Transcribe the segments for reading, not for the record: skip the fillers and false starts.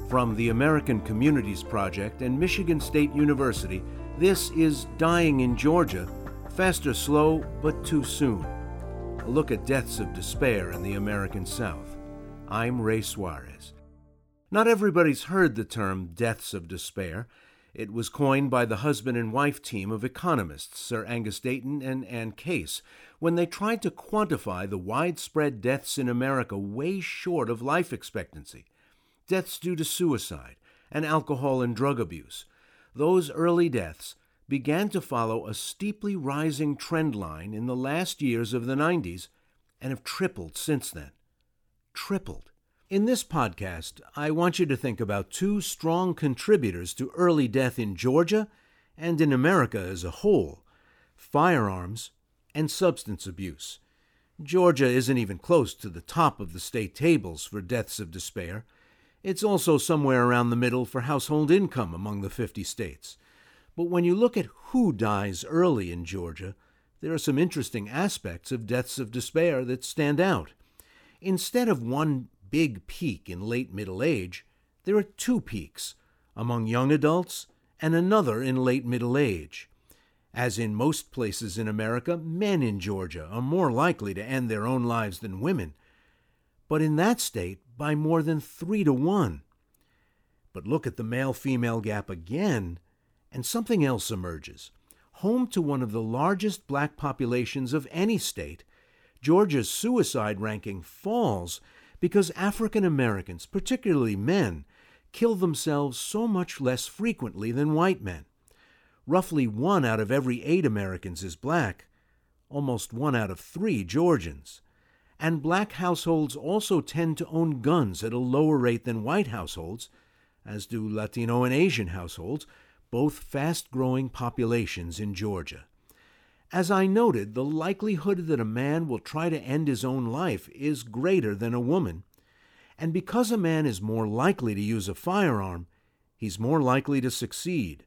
From the American Communities Project and Michigan State University, this is Dying in Georgia, Fast or Slow, but Too Soon. A look at deaths of despair in the American South. I'm Ray Suarez. Not everybody's heard the term deaths of despair. It was coined by the husband and wife team of economists, Sir Angus Deaton and Anne Case, when they tried to quantify the widespread deaths in America way short of life expectancy. Deaths due to suicide and alcohol and drug abuse. Those early deaths began to follow a steeply rising trend line in the last years of the 90s and have tripled since then. Tripled. In this podcast, I want you to think about two strong contributors to early death in Georgia and in America as a whole: firearms and substance abuse. Georgia isn't even close to the top of the state tables for deaths of despair. It's also somewhere around the middle for household income among the 50 states. But when you look at who dies early in Georgia, there are some interesting aspects of deaths of despair that stand out. Instead of one big peak in late middle age, there are two peaks among young adults and another in late middle age. As in most places in America, men in Georgia are more likely to end their own lives than women, but in that state by more than 3-1. But look at the male-female gap again, and something else emerges. Home to one of the largest black populations of any state, Georgia's suicide ranking falls because African Americans, particularly men, kill themselves so much less frequently than white men. Roughly 1 out of every 8 Americans is black, almost 1 out of 3 Georgians. And black households also tend to own guns at a lower rate than white households, as do Latino and Asian households, both fast-growing populations in Georgia. As I noted, the likelihood that a man will try to end his own life is greater than a woman, and because a man is more likely to use a firearm, he's more likely to succeed.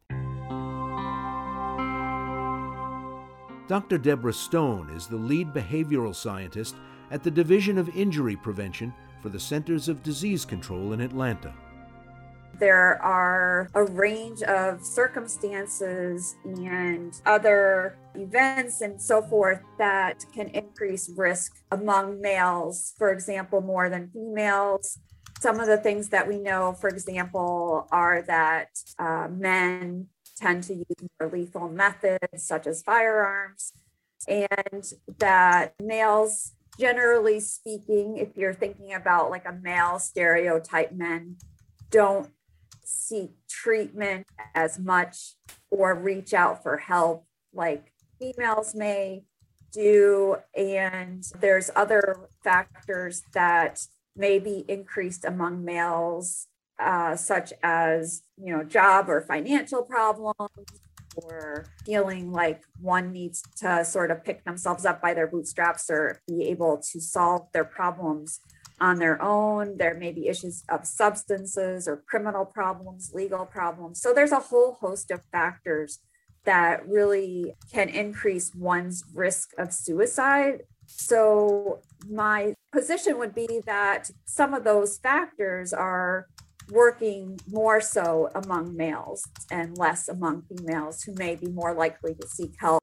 Dr. Deborah Stone is the lead behavioral scientist at the Division of Injury Prevention for the Centers of Disease Control in Atlanta. There are a range of circumstances and other events and so forth that can increase risk among males, for example, more than females. Some of the things that we know, for example, are that men tend to use more lethal methods such as firearms, and that males, generally speaking, if you're thinking about like a male stereotype, men don't seek treatment as much or reach out for help like females may do. And there's other factors that may be increased among males, such as, job or financial problems, or feeling like one needs to sort of pick themselves up by their bootstraps or be able to solve their problems on their own. There may be issues of substances or criminal problems, legal problems. So there's a whole host of factors that really can increase one's risk of suicide. So my position would be that some of those factors are working more so among males and less among females, who may be more likely to seek help.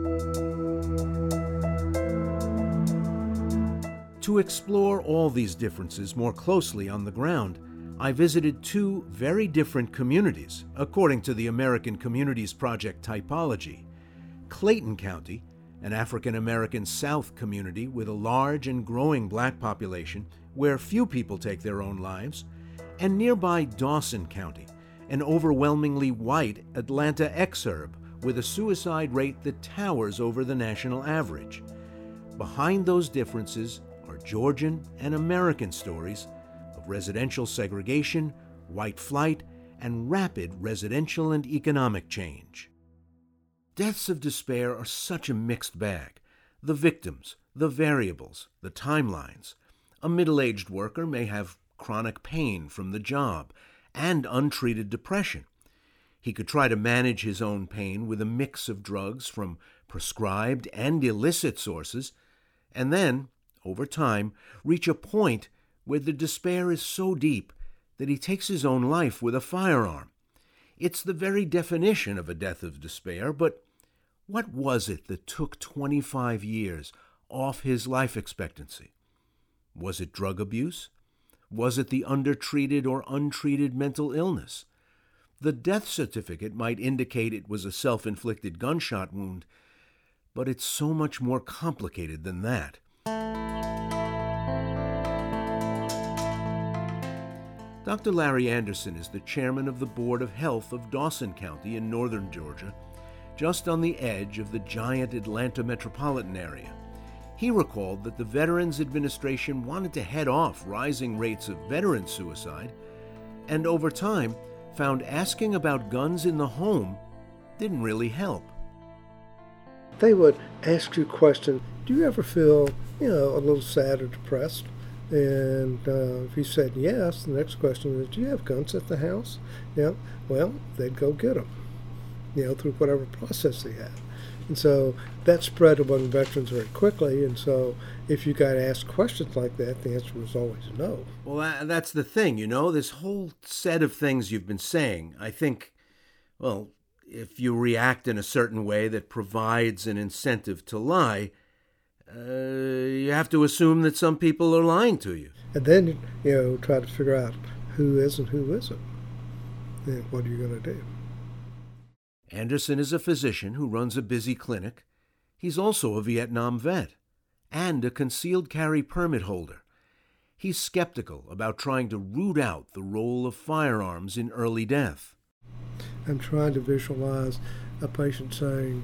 To explore all these differences more closely on the ground, I visited 2 very different communities, according to the American Communities Project typology. Clayton County, an African American South community with a large and growing black population where few people take their own lives, and nearby Dawson County, an overwhelmingly white Atlanta exurb with a suicide rate that towers over the national average. Behind those differences are Georgian and American stories of residential segregation, white flight, and rapid residential and economic change. Deaths of despair are such a mixed bag. The victims, the variables, the timelines. A middle-aged worker may have chronic pain from the job and untreated depression. He could try to manage his own pain with a mix of drugs from prescribed and illicit sources, and then, over time, reach a point where the despair is so deep that he takes his own life with a firearm. It's the very definition of a death of despair, but what was it that took 25 years off his life expectancy? Was it drug abuse? Was it the undertreated or untreated mental illness? The death certificate might indicate it was a self-inflicted gunshot wound, but it's so much more complicated than that. Dr. Larry Anderson is the chairman of the Board of Health of Dawson County in northern Georgia, just on the edge of the giant Atlanta metropolitan area. He recalled that the Veterans Administration wanted to head off rising rates of veteran suicide, and over time found asking about guns in the home didn't really help. They would ask you questions. Do you ever feel, a little sad or depressed? And if you said yes, the next question is, do you have guns at the house? Yeah. Well, they'd go get them, through whatever process they had. And so that spread among veterans very quickly. And so if you got asked questions like that, the answer was always no. Well, that's the thing, this whole set of things you've been saying. I think, if you react in a certain way that provides an incentive to lie, you have to assume that some people are lying to you. And then, try to figure out who is and who isn't. And what are you going to do? Anderson is a physician who runs a busy clinic. He's also a Vietnam vet and a concealed carry permit holder. He's skeptical about trying to root out the role of firearms in early death. I'm trying to visualize a patient saying,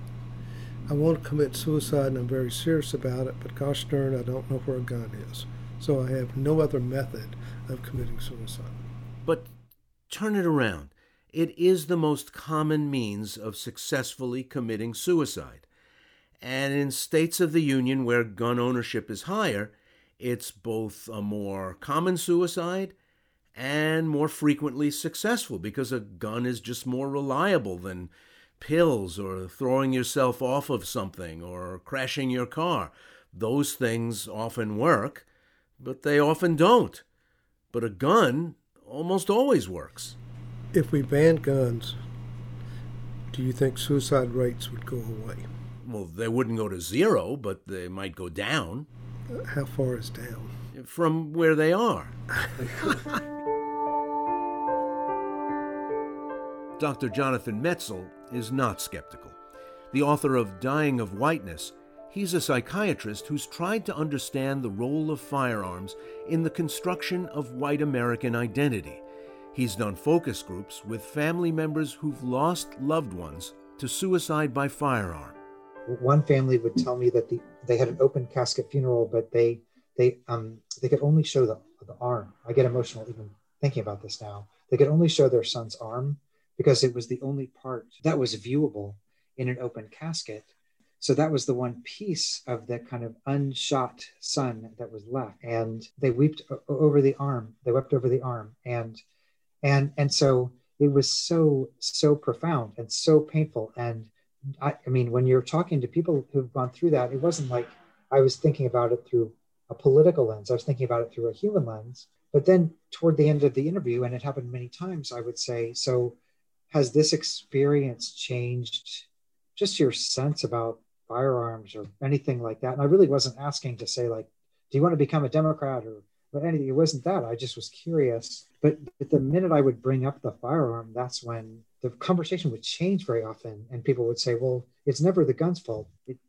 I want to commit suicide and I'm very serious about it, but gosh darn, I don't know where a gun is. So I have no other method of committing suicide. But turn it around. It is the most common means of successfully committing suicide. And in states of the Union where gun ownership is higher, it's both a more common suicide and more frequently successful because a gun is just more reliable than pills or throwing yourself off of something or crashing your car. Those things often work, but they often don't. But a gun almost always works. If we banned guns, do you think suicide rates would go away? Well, they wouldn't go to zero, but they might go down. How far is down? From where they are. Dr. Jonathan Metzl is not skeptical. The author of Dying of Whiteness, he's a psychiatrist who's tried to understand the role of firearms in the construction of white American identity. He's done focus groups with family members who've lost loved ones to suicide by firearm. One family would tell me that they had an open casket funeral, but they could only show the arm. I get emotional even thinking about this now. They could only show their son's arm because it was the only part that was viewable in an open casket. So that was the one piece of the kind of unshot son that was left. And they wept over the arm. They wept over the arm. And so it was so profound and so painful. And I mean, when you're talking to people who've gone through that, it wasn't like I was thinking about it through a political lens. I was thinking about it through a human lens. But then toward the end of the interview, and it happened many times, I would say, so has this experience changed just your sense about firearms or anything like that? And I really wasn't asking to say, like, do you want to become a Democrat or anything? It wasn't that. I just was curious. But the minute I would bring up the firearm, that's when the conversation would change very often. And people would say, well, it's never the gun's fault.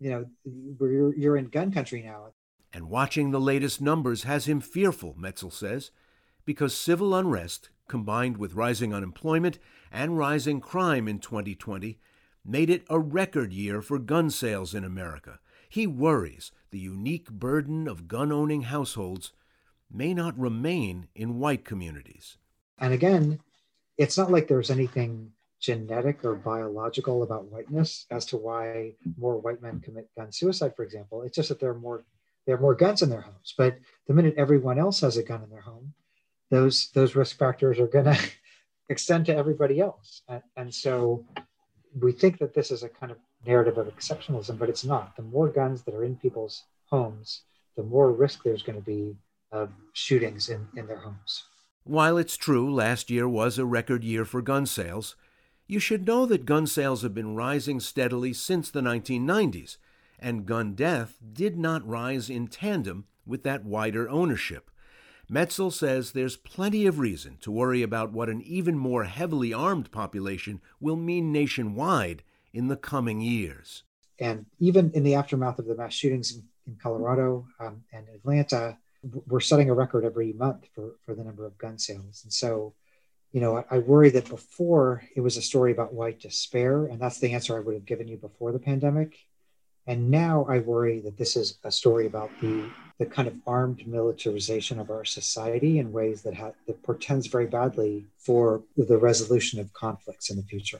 You're in gun country now. And watching the latest numbers has him fearful, Metzl says, because civil unrest, combined with rising unemployment and rising crime in 2020, made it a record year for gun sales in America. He worries the unique burden of gun-owning households may not remain in white communities. And again, it's not like there's anything genetic or biological about whiteness as to why more white men commit gun suicide, for example. It's just that there are more guns in their homes. But the minute everyone else has a gun in their home, those risk factors are going to extend to everybody else. And so we think that this is a kind of narrative of exceptionalism, but it's not. The more guns that are in people's homes, the more risk there's going to be of shootings in their homes. While it's true last year was a record year for gun sales, you should know that gun sales have been rising steadily since the 1990s, and gun death did not rise in tandem with that wider ownership. Metzl says there's plenty of reason to worry about what an even more heavily armed population will mean nationwide in the coming years. And even in the aftermath of the mass shootings in Colorado and Atlanta, we're setting a record every month for the number of gun sales. And so, I worry that before it was a story about white despair, and that's the answer I would have given you before the pandemic. And now I worry that this is a story about the kind of armed militarization of our society in ways that portends very badly for the resolution of conflicts in the future.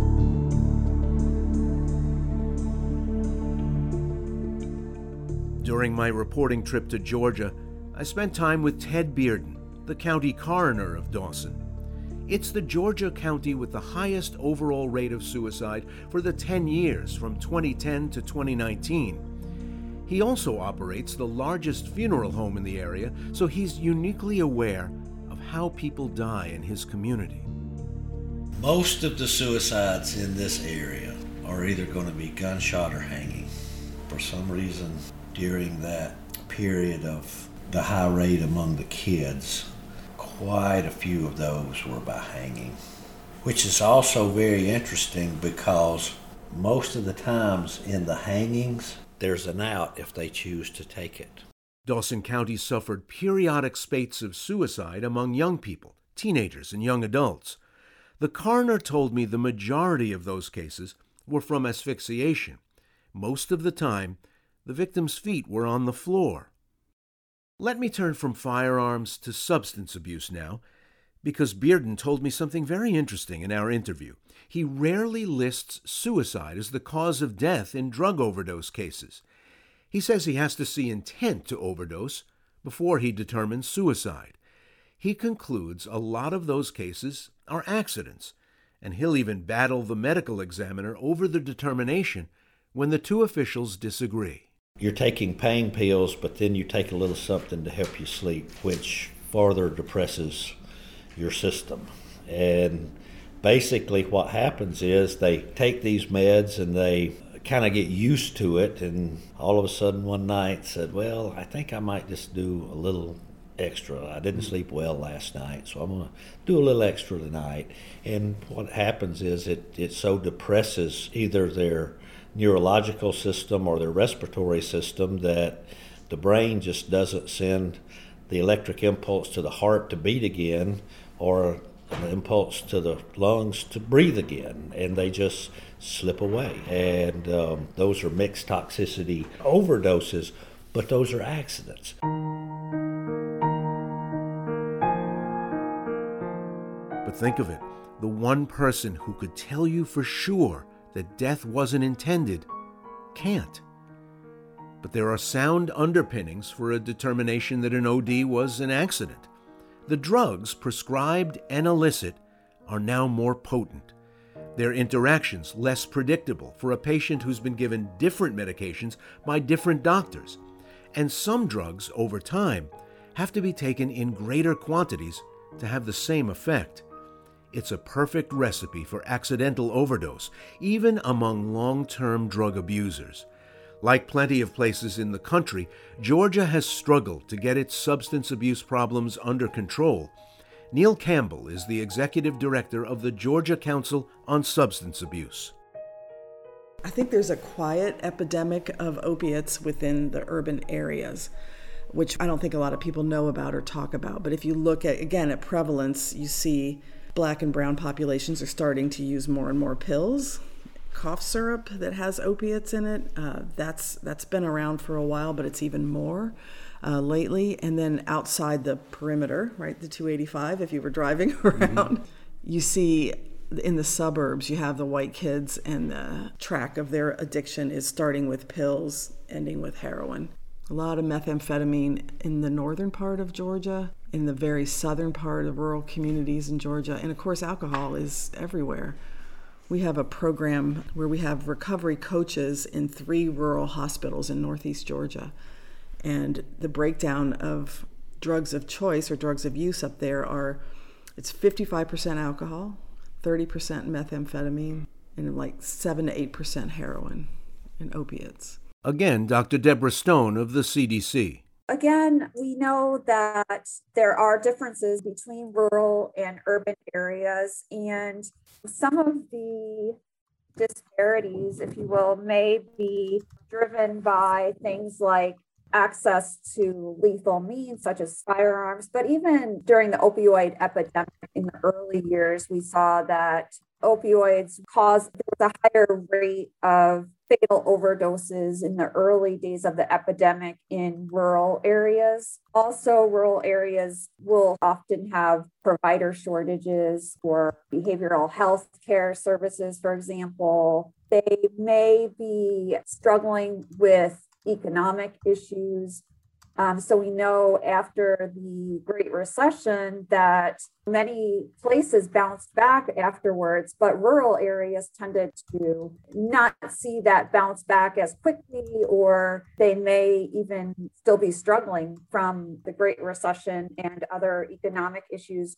During my reporting trip to Georgia, I spent time with Ted Bearden, the county coroner of Dawson. It's the Georgia county with the highest overall rate of suicide for the 10 years from 2010 to 2019. He also operates the largest funeral home in the area, so he's uniquely aware of how people die in his community. Most of the suicides in this area are either going to be gunshot or hanging. For some reason, during that period of the high rate among the kids, quite a few of those were by hanging, which is also very interesting because most of the times in the hangings, there's an out if they choose to take it. Dawson County suffered periodic spates of suicide among young people, teenagers, and young adults. The coroner told me the majority of those cases were from asphyxiation. Most of the time, the victim's feet were on the floor. Let me turn from firearms to substance abuse now, because Bearden told me something very interesting in our interview. He rarely lists suicide as the cause of death in drug overdose cases. He says he has to see intent to overdose before he determines suicide. He concludes a lot of those cases are accidents, and he'll even battle the medical examiner over the determination when the two officials disagree. You're taking pain pills, but then you take a little something to help you sleep, which further depresses your system. And basically what happens is they take these meds and they kind of get used to it, and all of a sudden one night said, well, I think I might just do a little extra. I didn't sleep well last night, so I'm going to do a little extra tonight. And what happens is it so depresses either their neurological system or their respiratory system that the brain just doesn't send the electric impulse to the heart to beat again or an impulse to the lungs to breathe again, and they just slip away. And those are mixed toxicity overdoses, but those are accidents. But think of it, the one person who could tell you for sure that death wasn't intended can't. But there are sound underpinnings for a determination that an OD was an accident. The drugs, prescribed and illicit, are now more potent. Their interactions less predictable for a patient who's been given different medications by different doctors. And some drugs, over time, have to be taken in greater quantities to have the same effect. It's a perfect recipe for accidental overdose, even among long-term drug abusers. Like plenty of places in the country, Georgia has struggled to get its substance abuse problems under control. Neil Campbell is the executive director of the Georgia Council on Substance Abuse. I think there's a quiet epidemic of opiates within the urban areas, which I don't think a lot of people know about or talk about. But if you look at prevalence, you see Black and brown populations are starting to use more and more pills. Cough syrup that has opiates in it, that's been around for a while, but it's even more lately. And then outside the perimeter, right, the 285, if you were driving around, you see in the suburbs, you have the white kids, and the track of their addiction is starting with pills, ending with heroin. A lot of methamphetamine in the northern part of Georgia, in the very southern part of rural communities in Georgia, and of course alcohol is everywhere. We have a program where we have recovery coaches in 3 rural hospitals in northeast Georgia, and the breakdown of drugs of choice or drugs of use up there it's 55% alcohol, 30% methamphetamine, and like 7 to 8% heroin and opiates. Again, Dr. Deborah Stone of the CDC. Again, we know that there are differences between rural and urban areas, and some of the disparities, if you will, may be driven by things like access to lethal means such as firearms. But even during the opioid epidemic in the early years, we saw that opioids there was a higher rate of fatal overdoses in the early days of the epidemic in rural areas. Also, rural areas will often have provider shortages for behavioral health care services, for example. They may be struggling with economic issues. So we know after the Great Recession that many places bounced back afterwards, but rural areas tended to not see that bounce back as quickly, or they may even still be struggling from the Great Recession and other economic issues.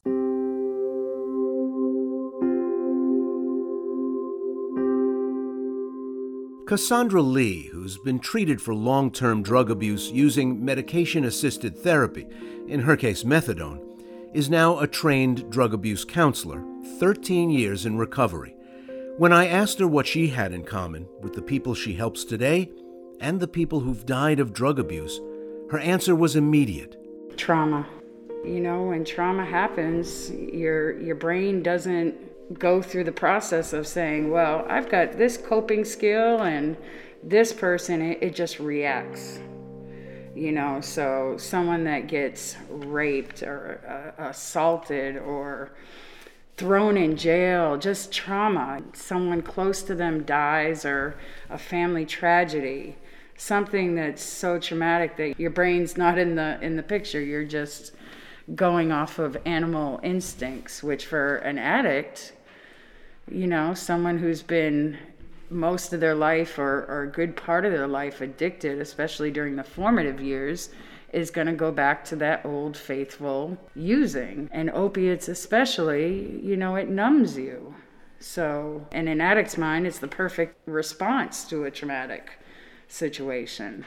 Cassandra Lee, who's been treated for long-term drug abuse using medication-assisted therapy, in her case methadone, is now a trained drug abuse counselor, 13 years in recovery. When I asked her what she had in common with the people she helps today and the people who've died of drug abuse, her answer was immediate. Trauma. You know, when trauma happens, your brain doesn't go through the process of saying, well, I've got this coping skill and this person, it just reacts. You know, so someone that gets raped or assaulted or thrown in jail, just trauma. Someone close to them dies, or a family tragedy, something that's so traumatic that your brain's not in the picture. You're just going off of animal instincts, which for an addict, you know, someone who's been most of their life or a good part of their life addicted, especially during the formative years, is going to go back to that old faithful using. And opiates especially, you know, it numbs you. So in an addict's mind, it's the perfect response to a traumatic situation.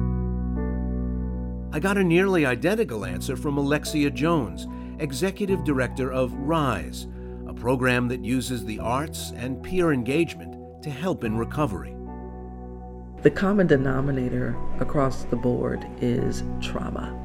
I got a nearly identical answer from Alexia Jones, Executive Director of RISE, a program that uses the arts and peer engagement to help in recovery. The common denominator across the board is trauma.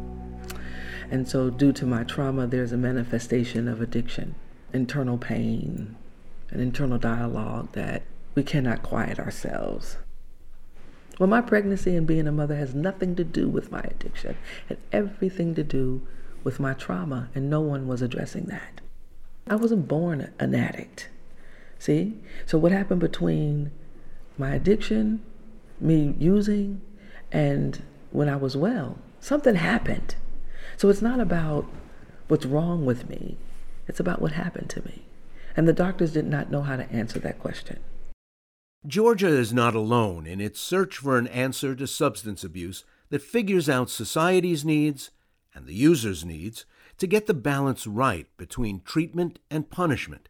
And so due to my trauma, there's a manifestation of addiction, internal pain, an internal dialogue that we cannot quiet ourselves. Well, my pregnancy and being a mother has nothing to do with my addiction. It had everything to do with my trauma, and no one was addressing that. I wasn't born an addict. See? So what happened between my addiction, me using, and when I was well? Something happened. So it's not about what's wrong with me. It's about what happened to me. And the doctors did not know how to answer that question. Georgia is not alone in its search for an answer to substance abuse that figures out society's needs and the user's needs to get the balance right between treatment and punishment.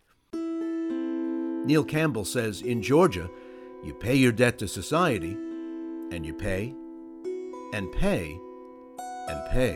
Neil Campbell says in Georgia, you pay your debt to society, and you pay, and pay, and pay.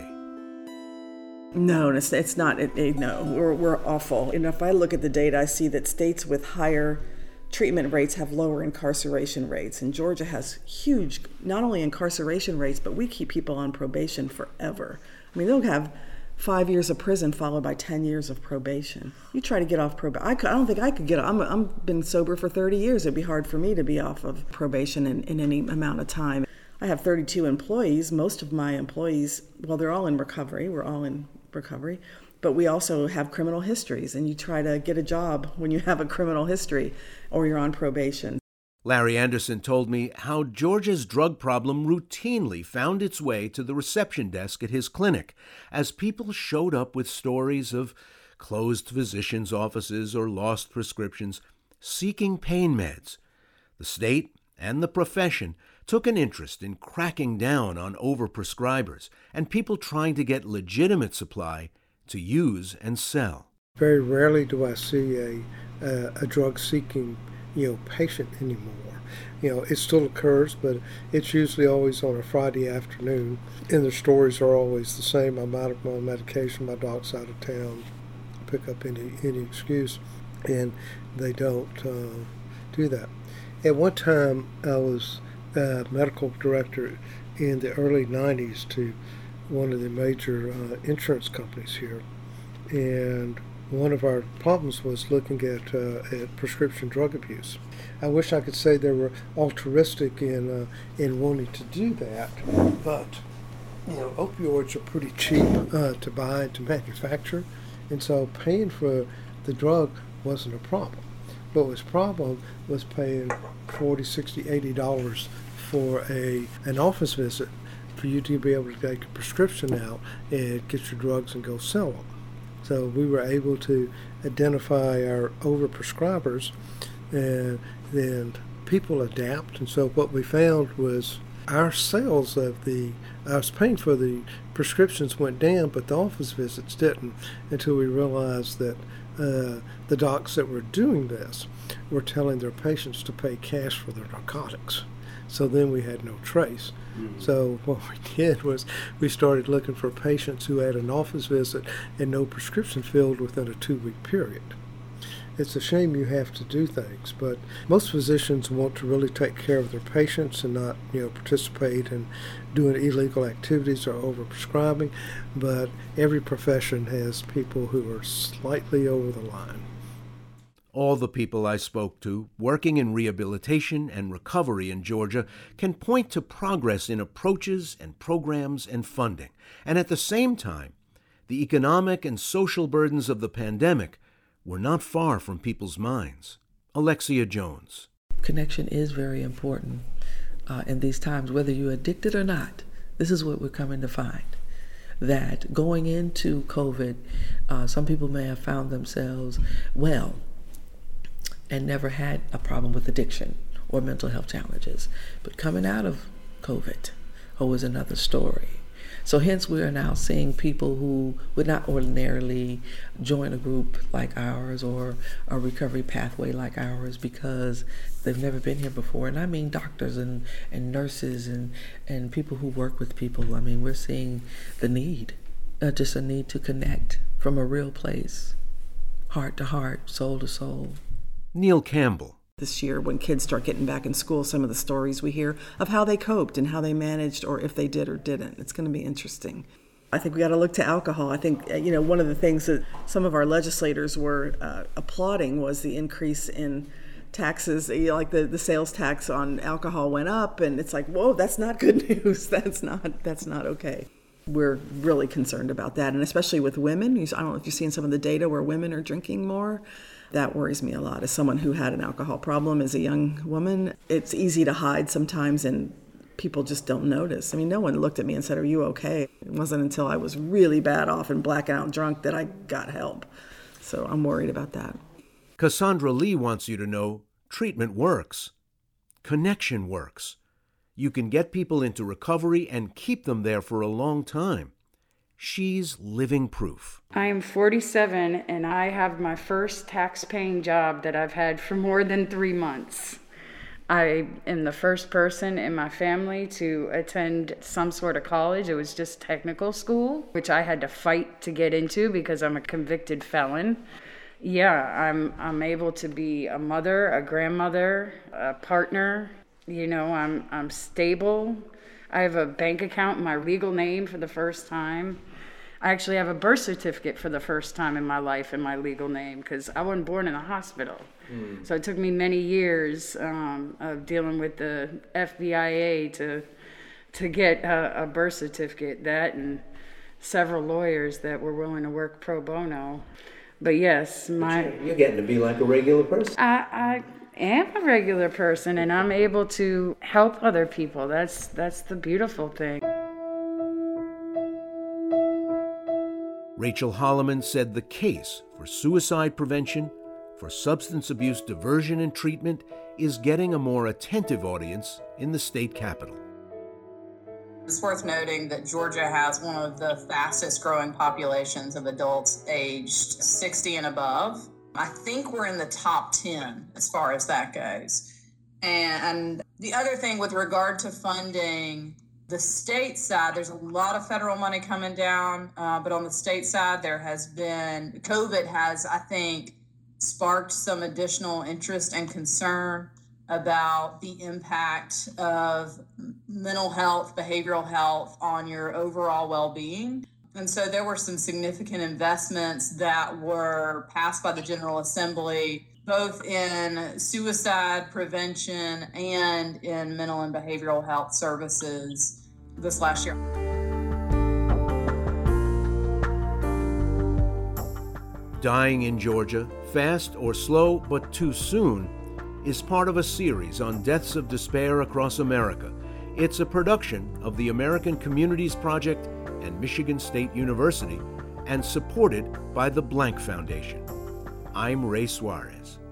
No, it's not. No, we're awful. And if I look at the data, I see that states with higher treatment rates have lower incarceration rates. And Georgia has huge, not only incarceration rates, but we keep people on probation forever. I mean, they'll have 5 years of prison followed by 10 years of probation. You try to get off probation. I don't think I could get off. I've been sober for 30 years. It'd be hard for me to be off of probation in any amount of time. I have 32 employees. Most of my employees, well, they're all in recovery. We're all in recovery. But we also have criminal histories, and you try to get a job when you have a criminal history or you're on probation. Larry Anderson told me how Georgia's drug problem routinely found its way to the reception desk at his clinic as people showed up with stories of closed physicians' offices or lost prescriptions, seeking pain meds. The state and the profession took an interest in cracking down on overprescribers and people trying to get legitimate supply to use and sell. Very rarely do I see a drug-seeking, patient anymore. It still occurs, but it's usually always on a Friday afternoon, and the stories are always the same. I'm out of my medication, my doc's out of town, pick up any excuse, and they don't do that. At one time, I was medical director in the early 90s to one of the major insurance companies here, and one of our problems was looking at prescription drug abuse. I wish I could say they were altruistic in wanting to do that, but opioids are pretty cheap to buy and to manufacture, and so paying for the drug wasn't a problem. What was a problem was paying $40, $60, $80 for an office visit for you to be able to take a prescription out and get your drugs and go sell them. So we were able to identify our overprescribers, and then people adapt. And so what we found was our sales I was paying for the prescriptions went down, but the office visits didn't, until we realized that the docs that were doing this were telling their patients to pay cash for their narcotics. So then we had no trace. Mm-hmm. So what we did was we started looking for patients who had an office visit and no prescription filled within a 2-week period. It's a shame you have to do things, but most physicians want to really take care of their patients and not, participate in doing illegal activities or overprescribing, but every profession has people who are slightly over the line. All the people I spoke to working in rehabilitation and recovery in Georgia can point to progress in approaches and programs and funding. And at the same time, the economic and social burdens of the pandemic were not far from people's minds. Alexia Jones. Connection is very important in these times, whether you're addicted or not. This is what we're coming to find. That going into COVID, some people may have found themselves well and never had a problem with addiction or mental health challenges. But coming out of COVID was another story. So hence we are now seeing people who would not ordinarily join a group like ours or a recovery pathway like ours because they've never been here before. And I mean doctors and nurses and people who work with people. I mean, we're seeing the need, just a need to connect from a real place, heart to heart, soul to soul. Neil Campbell. This year, when kids start getting back in school, some of the stories we hear of how they coped and how they managed, or if they did or didn't. It's going to be interesting. I think we got to look to alcohol. I think, one of the things that some of our legislators were applauding was the increase in taxes, like the sales tax on alcohol went up, and it's like, whoa, that's not good news. That's not okay. We're really concerned about that, and especially with women. I don't know if you've seen some of the data where women are drinking more. That worries me a lot. As someone who had an alcohol problem as a young woman, it's easy to hide sometimes, and people just don't notice. I mean, no one looked at me and said, "Are you okay?" It wasn't until I was really bad off and blackout drunk that I got help. So I'm worried about that. Cassandra Lee wants you to know treatment works. Connection works. You can get people into recovery and keep them there for a long time. She's living proof. I am 47 and I have my first tax-paying job that I've had for more than 3 months. I am the first person in my family to attend some sort of college. It was just technical school, which I had to fight to get into because I'm a convicted felon. Yeah, I'm able to be a mother, a grandmother, a partner. I'm stable. I have a bank account in my legal name for the first time. I actually have a birth certificate for the first time in my life in my legal name because I wasn't born in a hospital. So it took me many years of dealing with the FBIA to get a birth certificate. That and several lawyers that were willing to work pro bono. But yes, you're getting to be like a regular person. I am a regular person, and I'm able to help other people. That's the beautiful thing. Rachel Holloman said the case for suicide prevention, for substance abuse diversion and treatment, is getting a more attentive audience in the state capitol. It's worth noting that Georgia has one of the fastest growing populations of adults aged 60 and above. I think we're in the top 10 as far as that goes. And the other thing with regard to funding, the state side, there's a lot of federal money coming down, but on the state side, COVID has, I think, sparked some additional interest and concern about the impact of mental health, behavioral health on your overall well-being. And so there were some significant investments that were passed by the General Assembly, both in suicide prevention and in mental and behavioral health services this last year. Dying in Georgia, Fast or Slow but Too Soon, is part of a series on deaths of despair across America. It's a production of the American Communities Project and Michigan State University and supported by the Blank Foundation. I'm Ray Suarez.